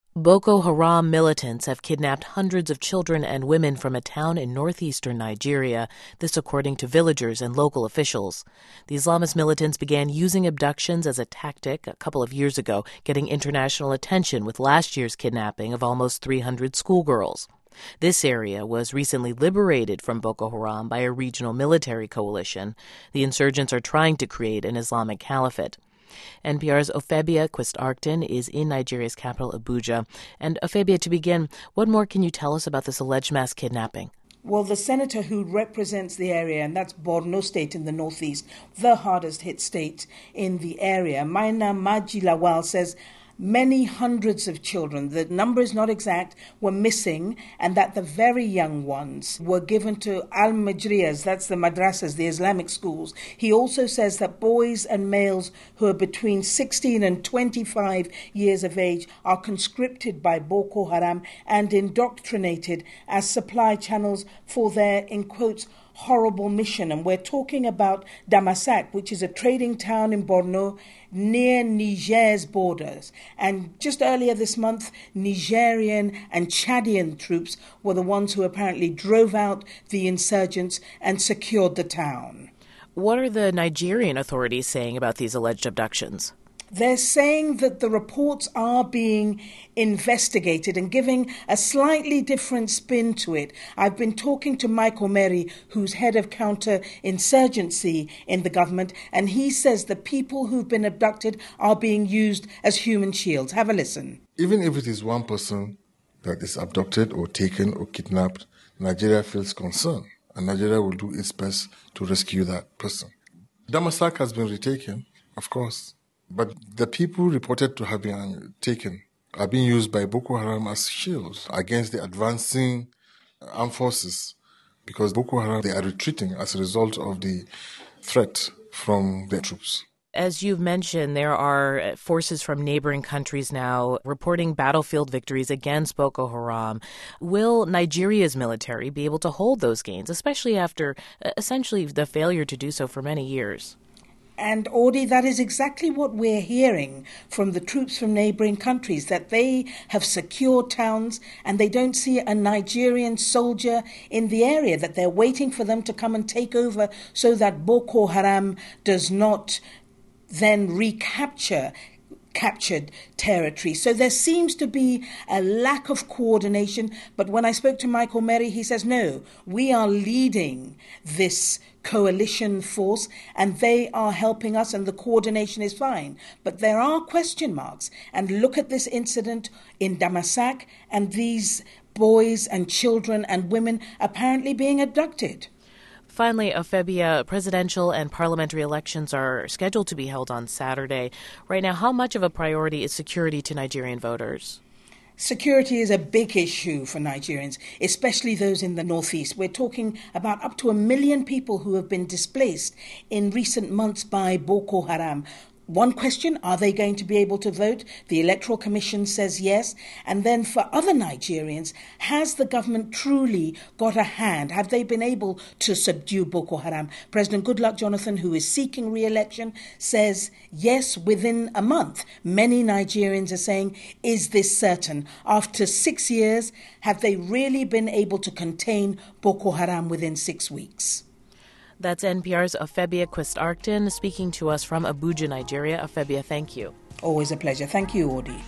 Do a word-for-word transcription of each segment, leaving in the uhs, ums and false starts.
Boko Haram militants have kidnapped hundreds of children and women from a town in northeastern Nigeria, this according to villagers and local officials. The Islamist militants began using abductions as a tactic a couple of years ago, getting international attention with last year's kidnapping of almost three hundred schoolgirls. This area was recently liberated from Boko Haram by a regional military coalition. The insurgents are trying to create an Islamic caliphate. N P R's Ofebia Quist-Arcton is in Nigeria's capital, Abuja. And Ofebia, to begin, what more can you tell us about this alleged mass kidnapping? Well, the senator who represents the area, and that's Borno State in the northeast, the hardest hit state in the area, Maina Maji Lawal, says many hundreds of children, the number is not exact, were missing, and that the very young ones were given to al-Majriyas, that's the madrasas, the Islamic schools. He also says that boys and males who are between sixteen and twenty-five years of age are conscripted by Boko Haram and indoctrinated as supply channels for their, in quotes, horrible mission. And we're talking about Damasak, which is a trading town in Borno near Niger's borders. And just earlier this month, Nigerian and Chadian troops were the ones who apparently drove out the insurgents and secured the town. What are the Nigerian authorities saying about these alleged abductions? They're saying that the reports are being investigated and giving a slightly different spin to it. I've been talking to Mike Omeri, who's head of counterinsurgency in the government, and he says the people who've been abducted are being used as human shields. Have a listen. Even if it is one person that is abducted or taken or kidnapped, Nigeria feels concerned, and Nigeria will do its best to rescue that person. Damasak has been retaken, of course. But the people reported to have been taken are being used by Boko Haram as shields against the advancing armed forces, because Boko Haram, they are retreating as a result of the threat from their troops. As you've mentioned, there are forces from neighboring countries now reporting battlefield victories against Boko Haram. Will Nigeria's military be able to hold those gains, especially after essentially the failure to do so for many years? And, Audie, that is exactly what we're hearing from the troops from neighbouring countries, that they have secured towns and they don't see a Nigerian soldier in the area, that they're waiting for them to come and take over so that Boko Haram does not then recapture captured territory. So there seems to be a lack of coordination. But when I spoke to Michael Merry, he says, no, we are leading this coalition force and they are helping us and the coordination is fine. But there are question marks. And look at this incident in Damasak and these boys and children and women apparently being abducted. Finally, Ofebia, presidential and parliamentary elections are scheduled to be held on Saturday. Right now, how much of a priority is security to Nigerian voters? Security is a big issue for Nigerians, especially those in the northeast. We're talking about up to a million people who have been displaced in recent months by Boko Haram. One question, are they going to be able to vote? The Electoral Commission says yes. And then for other Nigerians, has the government truly got a hand? Have they been able to subdue Boko Haram? President Goodluck Jonathan, who is seeking re-election, says yes, within a month. Many Nigerians are saying, is this certain? After six years, have they really been able to contain Boko Haram within six weeks? That's N P R's Ofebia Quist-Arcton speaking to us from Abuja, Nigeria. Ofebia, thank you. Always a pleasure. Thank you, Audie.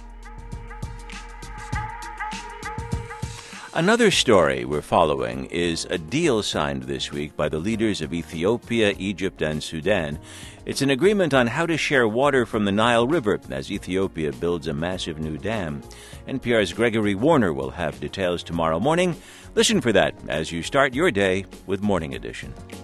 Another story we're following is a deal signed this week by the leaders of Ethiopia, Egypt, and Sudan. It's an agreement on how to share water from the Nile River as Ethiopia builds a massive new dam. N P R's Gregory Warner will have details tomorrow morning. Listen for that as you start your day with Morning Edition.